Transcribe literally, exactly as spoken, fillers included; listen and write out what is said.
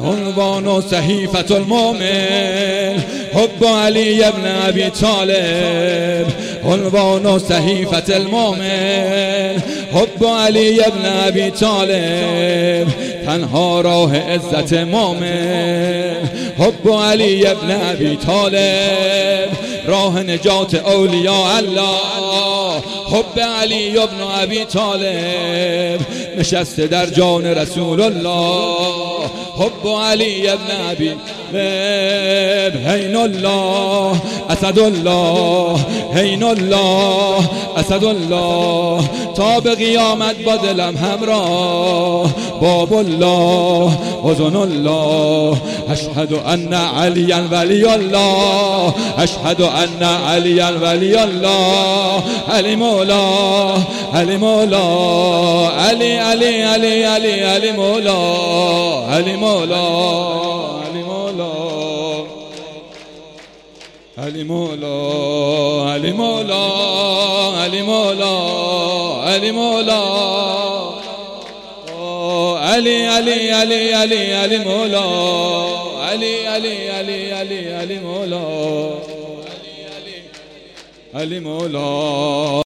عنوان و صحیفة المؤمن حب علی ابن ابی طالب. عنوان و صحیفة المؤمن حب علی ابن ابی طالب. تنها راه عزت مومن حب علی ابن ابی طالب. راه نجات اولیاء الله حب علی ابن ابی طالب. نشسته در جان رسول الله حب علی ابن ابی طالب. عین الله اسد الله، عین الله اسد الله. تا به قیامت با دلم همراه باب الله اذن الله. اشهد ان علی ولی الله، اشهد ان علی ولی الله. علی مولا، علی مولا، علی علی علی علی علی مولا، علی مولا، علی مولا، علی مولا، علی مولا، علی مولا، علی مولا، علی علی علی علی علی مولا، علی علی علی علی علی مولا، علی علی علی مولا.